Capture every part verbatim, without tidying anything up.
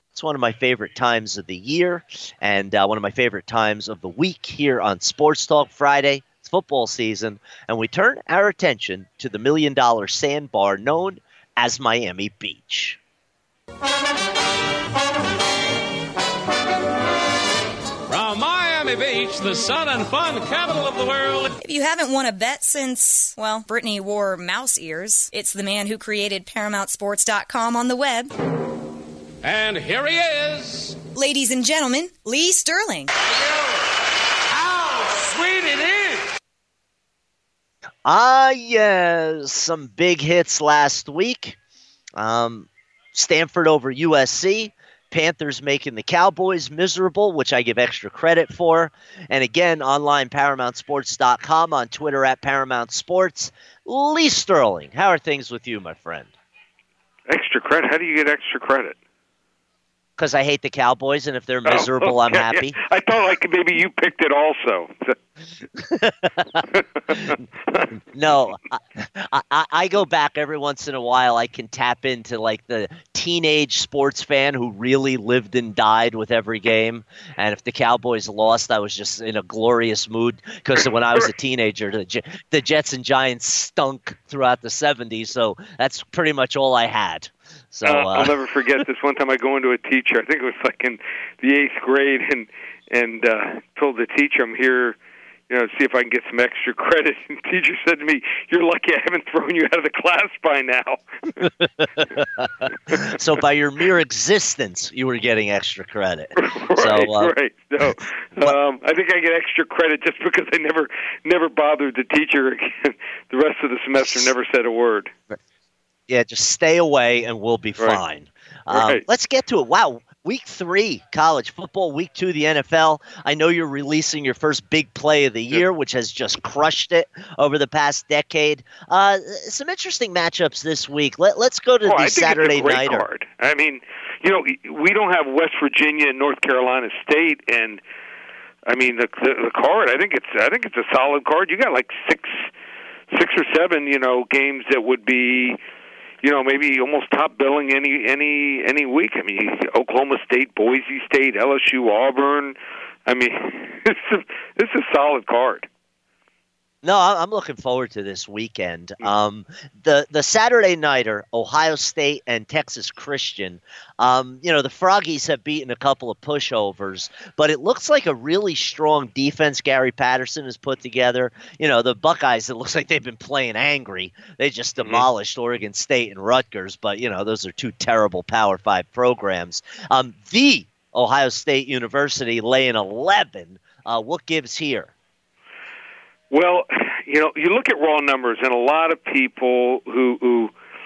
It's one of my favorite times of the year and uh, one of my favorite times of the week here on Sports Talk Friday. It's football season, and we turn our attention to the Million Dollar Sandbar known as Miami Beach. From Miami Beach, the sun and fun capital of the world. If you haven't won a bet since, well, Brittany wore mouse ears, it's the man who created Paramount Sports dot com on the web. And here he is. Ladies and gentlemen, Lee Sterling. How sweet it is. Ah, yes, some big hits last week. Um, Stanford over U S C. Panthers making the Cowboys miserable, which I give extra credit for. And again, online, Paramount Sports dot com, on Twitter at Paramount Sports. Lee Sterling, how are things with you, my friend? Extra credit? How do you get extra credit? Because I hate the Cowboys, and if they're miserable, oh, I'm yeah, happy. Yeah. I thought like maybe you picked it also. No, I, I, I go back every once in a while. I can tap into like the teenage sports fan who really lived and died with every game. And if the Cowboys lost, I was just in a glorious mood because when I was a teenager, the, the Jets and Giants stunk throughout the seventies. So that's pretty much all I had. So uh, uh, I'll never forget this one time I go into a teacher. I think it was like in the eighth grade, and and uh, told the teacher I'm here, you know, to see if I can get some extra credit. And the teacher said to me, "You're lucky I haven't thrown you out of the class by now." So by your mere existence, you were getting extra credit. right, so, uh, right. So um, I think I get extra credit just because I never never bothered the teacher again. The rest of the semester never said a word. Yeah, just stay away and we'll be right. fine. Um, right. Let's get to it. Wow, week three, college football, week two, the N F L. I know you're releasing your first big play of the year, which has just crushed it over the past decade. Uh, some interesting matchups this week. Let, let's go to oh, the I think Saturday it's a great nighter. Card. I mean, you know, we don't have West Virginia and North Carolina State, and I mean the, the the card. I think it's I think it's a solid card. You got like six six or seven, you know, games that would be, you know, maybe almost top billing any any any week. I mean, Oklahoma State, Boise State, L S U, Auburn. I mean, this is this is a solid card. No, I'm looking forward to this weekend. Um, the the Saturday nighter, Ohio State and Texas Christian. Um, you know, the Froggies have beaten a couple of pushovers, but it looks like a really strong defense Gary Patterson has put together. You know, the Buckeyes, it looks like they've been playing angry. They just demolished mm-hmm. Oregon State and Rutgers, but, you know, those are two terrible Power Five programs. Um, the Ohio State University laying eleven. Uh, what gives here? Well, you know, you look at raw numbers, and a lot of people who, who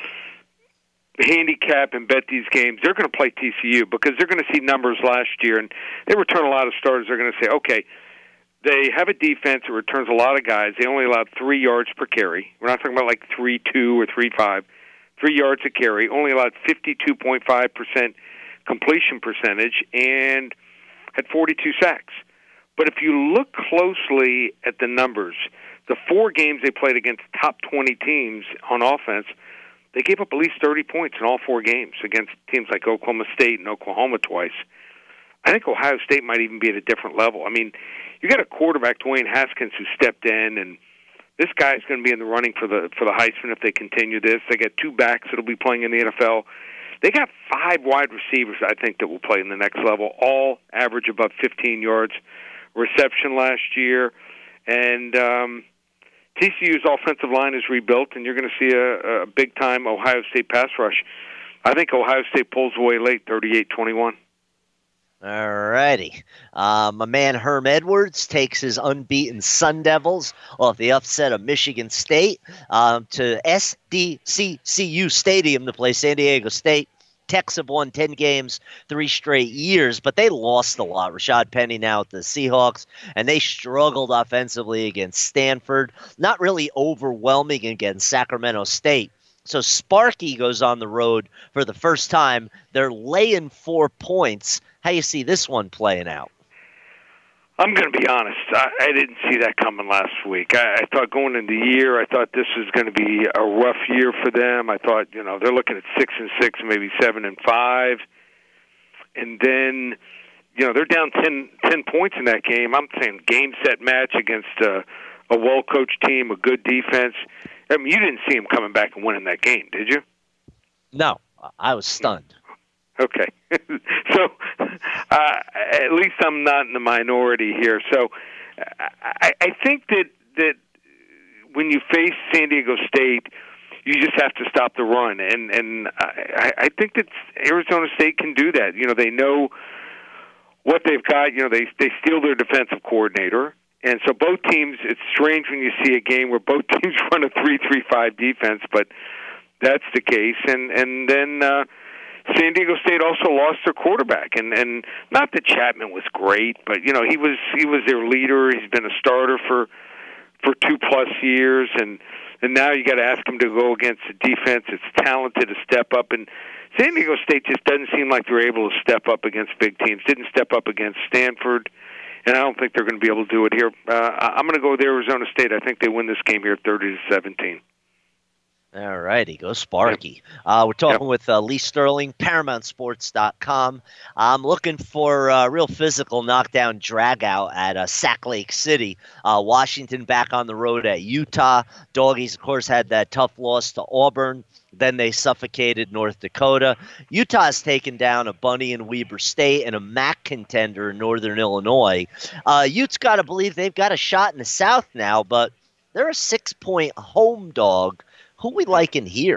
handicap and bet these games, they're going to play T C U because they're going to see numbers last year, and they return a lot of starters. They're going to say, okay, they have a defense that returns a lot of guys. They only allowed three yards per carry. We're not talking about like three two or three five. Three yards a carry, only allowed fifty-two point five percent completion percentage, and had forty-two sacks. But if you look closely at the numbers, the four games they played against top twenty teams on offense, they gave up at least thirty points in all four games against teams like Oklahoma State and Oklahoma twice. I think Ohio State might even be at a different level. I mean, you got a quarterback, Dwayne Haskins, who stepped in, and this guy's going to be in the running for the for the Heisman if they continue this. They got two backs that will be playing in the N F L. They got five wide receivers, I think, that will play in the next level, all average above fifteen yards reception last year. And um, T C U's offensive line is rebuilt, and you're going to see a, a big-time Ohio State pass rush. I think Ohio State pulls away late, thirty-eight twenty-one. All righty. Uh, my man Herm Edwards takes his unbeaten Sun Devils off the upset of Michigan State um, to S D C C U Stadium to play San Diego State. Techs have won ten games, three straight years, but they lost a lot. Rashad Penny now with the Seahawks, and they struggled offensively against Stanford. Not really overwhelming against Sacramento State. So Sparky goes on the road for the first time. They're laying four points. How you see this one playing out? I'm going to be honest. I, I didn't see that coming last week. I, I thought going into the year, I thought this was going to be a rough year for them. I thought, you know, they're looking at six and six, maybe seven and five. and then you know they're down ten, ten points in that game. I'm saying game set match against a, a well coached team, a good defense. I mean, you didn't see them coming back and winning that game, did you? No, I was stunned. Okay, so uh, at least I'm not in the minority here. So I, I think that that when you face San Diego State, you just have to stop the run, and and I, I think that Arizona State can do that. You know, they know what they've got. You know, they they steal their defensive coordinator, and so both teams. It's strange when you see a game where both teams run a three three five defense, but that's the case. And and then. Uh, San Diego State also lost their quarterback, and and not that Chapman was great, but you know he was he was their leader. He's been a starter for for two plus years, and and now you got to ask him to go against a defense that's talented to step up. And San Diego State just doesn't seem like they're able to step up against big teams. Didn't step up against Stanford, and I don't think they're going to be able to do it here. Uh, I'm going to go with Arizona State. I think they win this game here, thirty to seventeen. All righty, go Sparky. Uh, we're talking yep. with uh, Lee Sterling, Paramount Sports dot com. I'm looking for a uh, real physical knockdown dragout at uh, Sac Lake City. Uh, Washington back on the road at Utah. Doggies, of course, had that tough loss to Auburn. Then they suffocated North Dakota. Utah's taken down a Bunny and Weber State and a M A C contender in Northern Illinois. Uh, Utes got to believe they've got a shot in the South now, but they're a six-point home dog. Who we like in here?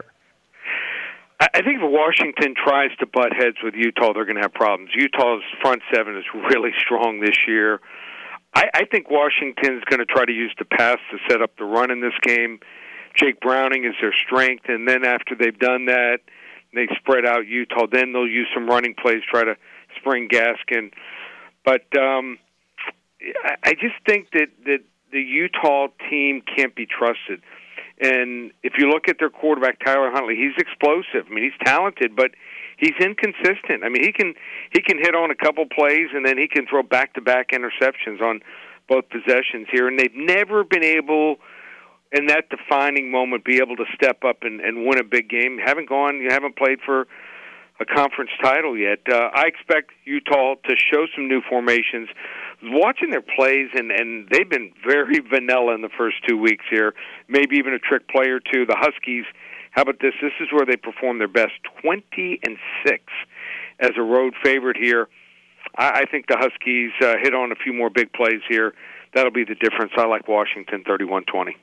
I think if Washington tries to butt heads with Utah, they're going to have problems. Utah's front seven is really strong this year. I, I think Washington's going to try to use the pass to set up the run in this game. Jake Browning is their strength, and then after they've done that, they spread out Utah. Then they'll use some running plays, try to spring Gaskin. But um, I, I just think that, that the Utah team can't be trusted. And if you look at their quarterback, Tyler Huntley, he's explosive. I mean, he's talented, but he's inconsistent. I mean, he can he can hit on a couple plays, and then he can throw back-to-back interceptions on both possessions here. And they've never been able, in that defining moment, be able to step up and, and win a big game. You haven't gone, you haven't played for a conference title yet. Uh, I expect Utah to show some new formations. Watching their plays, and, and they've been very vanilla in the first two weeks here, maybe even a trick play or two. The Huskies, how about this? This is where they perform their best, twenty and six as a road favorite here. I, I think the Huskies uh, hit on a few more big plays here. That'll be the difference. I like Washington thirty-one twenty.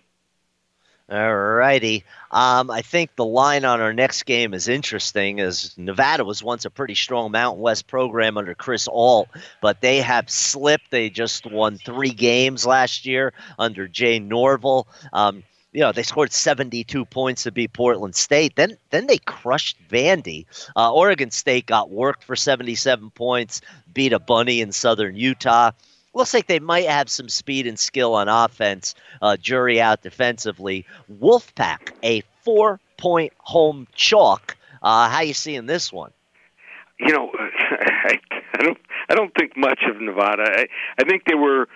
All righty. Um, I think the line on our next game is interesting, as Nevada was once a pretty strong Mountain West program under Chris Ault, but they have slipped. They just won three games last year under Jay Norville. Um, you know, they scored seventy-two points to beat Portland State. Then then they crushed Vandy. Uh, Oregon State got worked for seventy-seven points, beat a Bunny in Southern Utah. Looks like they might have some speed and skill on offense. Uh, jury out defensively. Wolfpack, a four-point home chalk. Uh, how you seeing this one? You know, I, I don't. I don't think much of Nevada. I, I think they were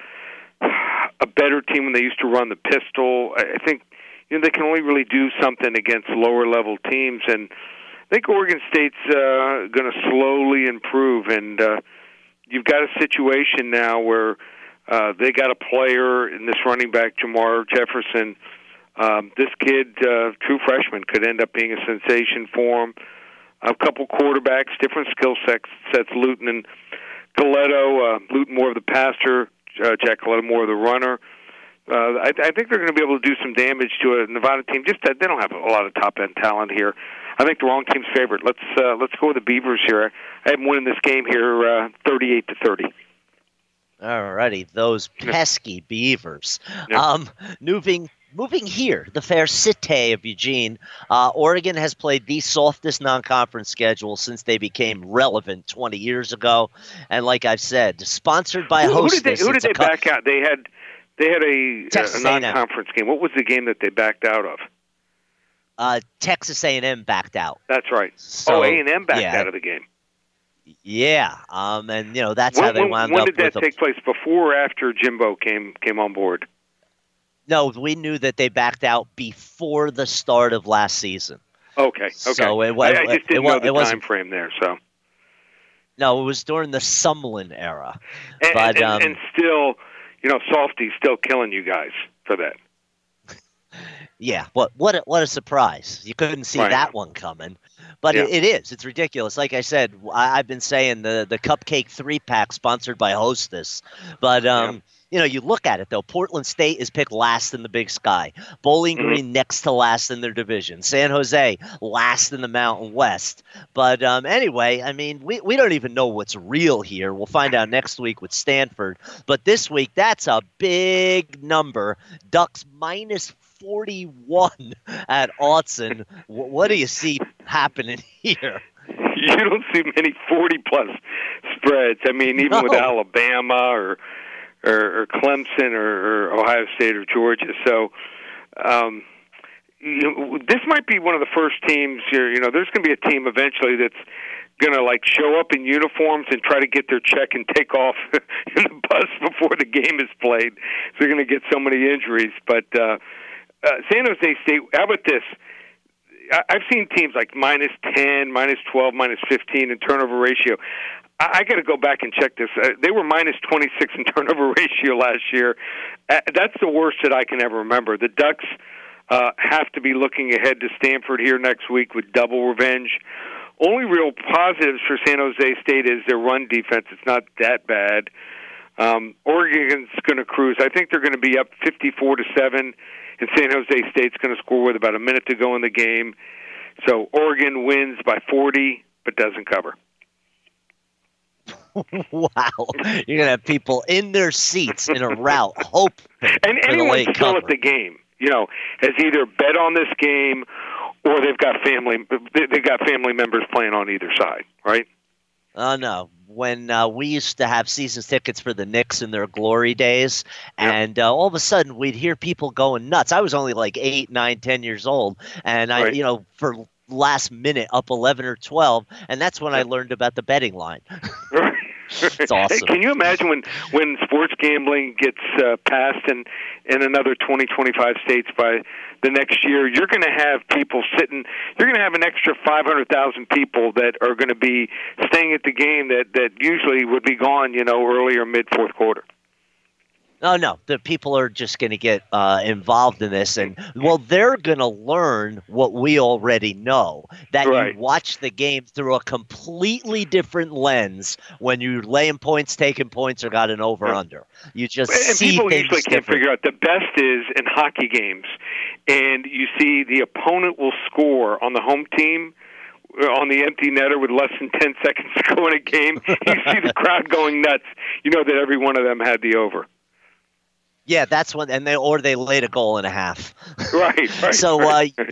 a better team when they used to run the pistol. I think you know they can only really do something against lower-level teams, and I think Oregon State's uh, going to slowly improve. And uh, you've got a situation now where uh, they got a player in this running back, Jamar Jefferson. Um, this kid, uh, true freshman, could end up being a sensation for him. A couple quarterbacks, different skill sets, sets Luton and Coletto. Uh, Luton more of the passer, uh, Jack Coletto more of the runner. Uh, I, I think they're going to be able to do some damage to a Nevada team. Just that they don't have a lot of top-end talent here. I think the wrong team's favorite. Let's uh, let's go with the Beavers here. I have them winning this game here, uh, thirty-eight to thirty. All righty, those pesky Beavers. Yeah. Um, moving moving here, the fair city of Eugene. Uh, Oregon has played the softest non-conference schedule since they became relevant twenty years ago, and like I've said, sponsored by who, Hostess. Who did they, who did they co- back out? They had they had a, Texas a non-conference game. What was the game that they backed out of? Uh, Texas A and M backed out. That's right. So, oh, A and M backed yeah. out of the game. Yeah, um, and you know that's when, how they when, wound when up. When did with that a, take place? Before or after Jimbo came came on board? No, we knew that they backed out before the start of last season. Okay, okay. So it was. I, I just didn't it, know it, the it time frame there. So No, it was during the Sumlin era. And, but and, um, and still, you know, Softy's still killing you guys for that. Yeah, what what a, what a surprise! You couldn't see Right. that one coming, but Yeah. it, it is. It's ridiculous. Like I said, I, I've been saying the the Cupcake three pack sponsored by Hostess, but um, Yeah. you know, you look at it though. Portland State is picked last in the Big Sky. Bowling Mhm. Green next to last in their division. San Jose last in the Mountain West. But um, anyway, I mean, we we don't even know what's real here. We'll find out next week with Stanford. But this week, that's a big number. Ducks minus forty-one at Autzen. W- what do you see happening here? You don't see many forty-plus spreads. I mean, even with No. Alabama or or, or Clemson or, or Ohio State or Georgia. So um, you know, this might be one of the first teams here. You know, there's going to be a team eventually that's going to like show up in uniforms and try to get their check and take off in the bus before the game is played. So they're going to get so many injuries. But uh, uh, San Jose State, how about this? I- I've seen teams like minus ten, minus twelve, minus fifteen in turnover ratio. I, I got to go back and check this. Uh, they were minus twenty-six in turnover ratio last year. Uh, that's the worst that I can ever remember. The Ducks uh, have to be looking ahead to Stanford here next week with double revenge. Only real positives for San Jose State is their run defense. It's not that bad. Um, Oregon's going to cruise. I think they're going to be up fifty-four to seven, and San Jose State's going to score with about a minute to go in the game. So Oregon wins by forty, but doesn't cover. Wow. You're going to have people in their seats in a route hoping And for the anyone late still cover. at the game, you know, has either bet on this game or they've got family. they- They've got family members playing on either side, right? Oh, no. When uh, we used to have season tickets for the Knicks in their glory days, Yep. and uh, all of a sudden we'd hear people going nuts. I was only like eight, nine, ten years old, and I, Right. you know, for last minute up eleven or twelve, and that's when I Yep. learned about the betting line. Right. It's awesome. Can you imagine when, when sports gambling gets uh, passed in, in another twenty, twenty-five states by the next year? You're going to have people sitting, you're going to have an extra five hundred thousand people that are going to be staying at the game that, that usually would be gone, you know, early or mid-fourth quarter. Oh, no, the people are just going to get uh, involved in this, and well, they're going to learn what we already know, that Right. you watch the game through a completely different lens when you're laying points, taking points, or got an over-under. You just And see people things usually can't different. figure out. The best is in hockey games, and you see the opponent will score on the home team uh, on the empty netter with less than ten seconds to go in a game. You see the crowd going nuts. You know that every one of them had the over. Yeah, that's when, and they or they laid a goal and a half. Right, right. So, right. uh,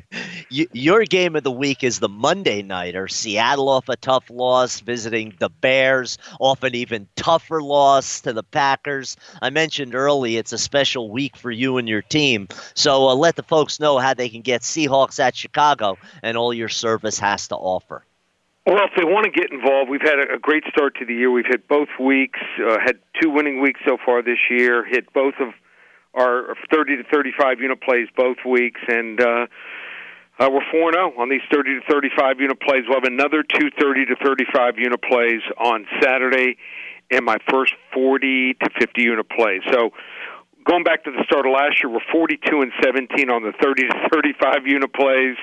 y- your game of the week is the Monday nighter. Seattle off a tough loss, visiting the Bears off an even tougher loss to the Packers. I mentioned early it's a special week for you and your team. So uh, let the folks know how they can get Seahawks at Chicago and all your service has to offer. Well, if they want to get involved, we've had a, a great start to the year. We've hit both weeks, uh, had two winning weeks so far this year, hit both of our thirty to thirty-five unit plays both weeks, and uh, uh, we're four and oh on these thirty to thirty-five unit plays. We'll have another two thirty to thirty-five unit plays on Saturday, and my first forty to fifty unit plays. So going back to the start of last year, we're forty-two and seventeen on the thirty to thirty-five unit plays,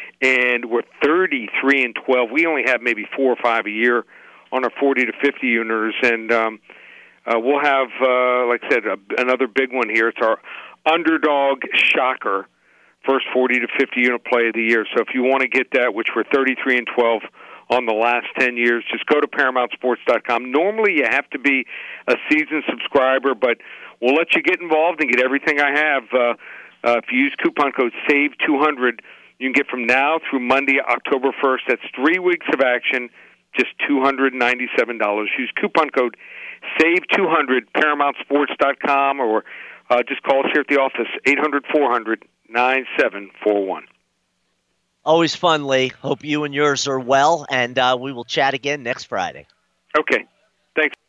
and we're thirty-three and twelve. We only have maybe four or five a year on our forty to fifty uniters, and um, uh, we'll have, uh, like I said, a, another big one here. It's our underdog shocker, first forty to fifty unit play of the year. So if you want to get that, which we're thirty-three and twelve on the last ten years, just go to paramount sports dot com. Normally you have to be a seasoned subscriber, but we'll let you get involved and get everything I have. Uh, uh, if you use coupon code save two hundred, you can get from now through Monday, October first. That's three weeks of action, just two hundred ninety-seven dollars. Use coupon code save two hundred, paramount sports dot com, or uh, just call us here at the office, eight hundred, four hundred, nine seven four one. Always fun, Lee. Hope you and yours are well, and uh, we will chat again next Friday. Okay. Thanks.